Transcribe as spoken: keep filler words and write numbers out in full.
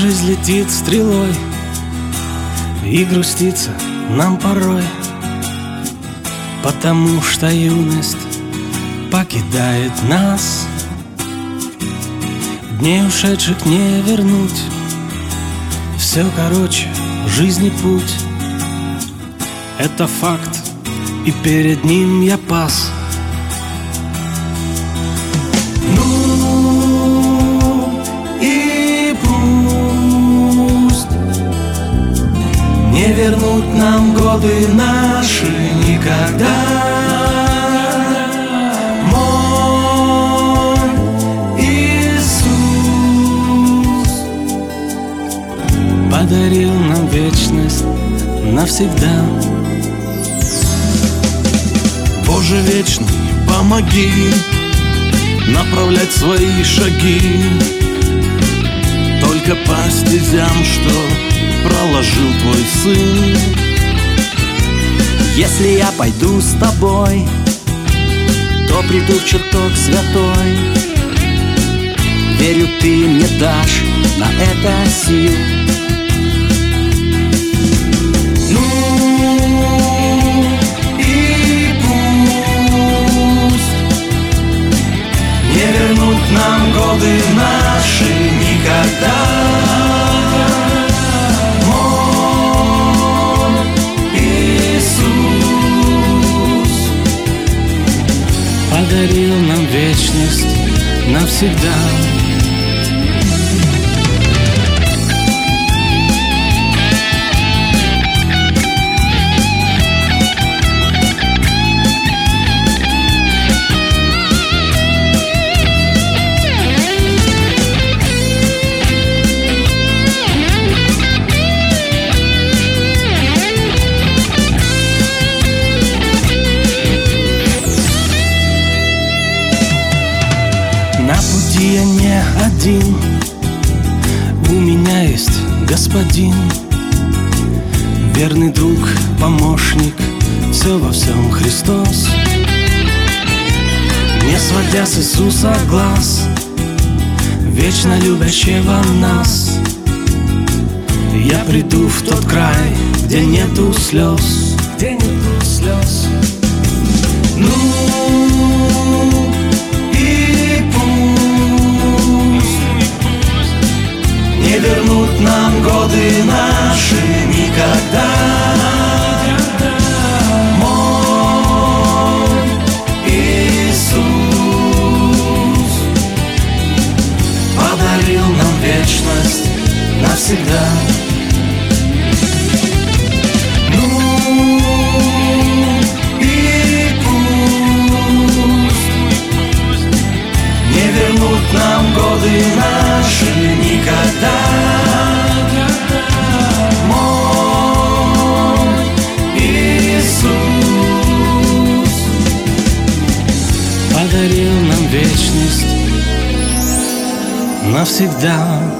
жизнь летит стрелой, и грустится нам порой, потому что юность покидает нас. Дней ушедших не вернуть, все короче, жизни путь. Это факт, и перед ним я пас. Ну и пусть не вернут нам годы наши никогда. Мой Иисус подарил нам вечность навсегда. Боже вечный, помоги направлять свои шаги только по стезям, что проложил Твой Сын. Если я пойду с Тобой, то приду в чертог святой. Верю, Ты мне дашь на это сил. Нам годы наши никогда. Мой Иисус подарил нам вечность навсегда. На пути я не один, у меня есть Господин, верный друг, помощник, все во всем Христос. Не сводя с Иисуса глаз, вечно любящего нас, я приду в тот край, где нету слез, где нету слез. Ну не вернут нам годы наши никогда. Мой Иисус подарил нам вечность навсегда. Ну и пусть не вернут нам годы наши никогда. Мой Иисус подарил нам вечность навсегда.